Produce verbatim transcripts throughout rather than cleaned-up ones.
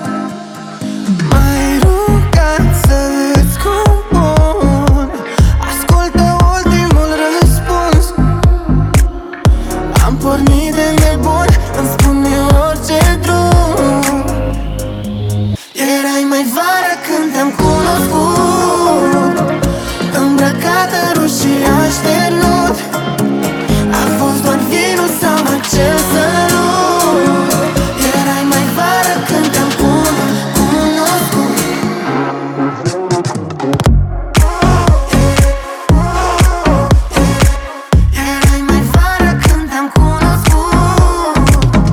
M-ai rugat să îți compun, ascultă ultimul răspuns. Am pornit de nebun, îmi spune orice drum. Erai mai vară când te-am cunoscut, îmbrăcată roșie așternut. A fost doar vinul sau acel sărut. Erai mai vară când te-am cunoscut. Erai mai vară când te-am cunoscut.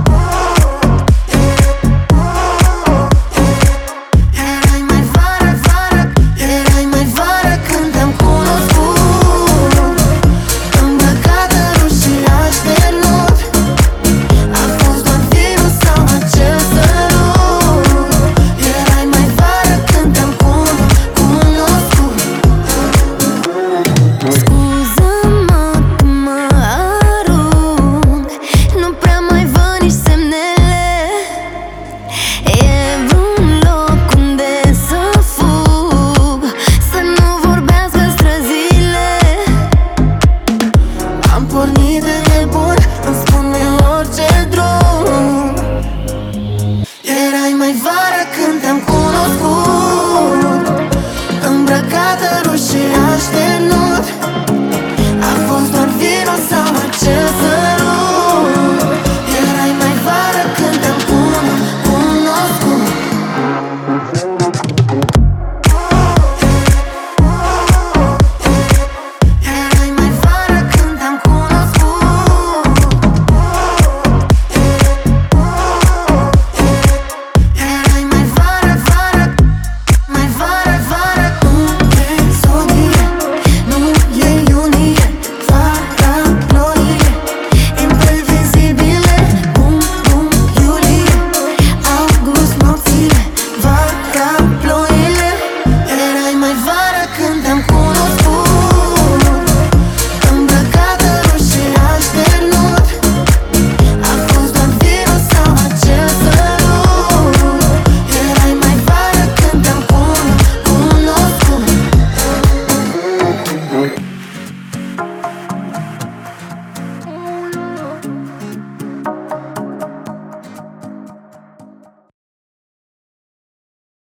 Erai mai vară, vară. Erai mai vară când te-am cunoscut, îmbrăcată roșie așternut. A fost doar vinul sau acel sărut. Erai mai vară când te-am cunoscut. Scuză-mă că mă arunc, nu prea mai văd nici semnele. E vreun loc unde să fug, să nu vorbească străzile. Am pornit de nebun, îmi spune orice drum. Erai mai vară când te-am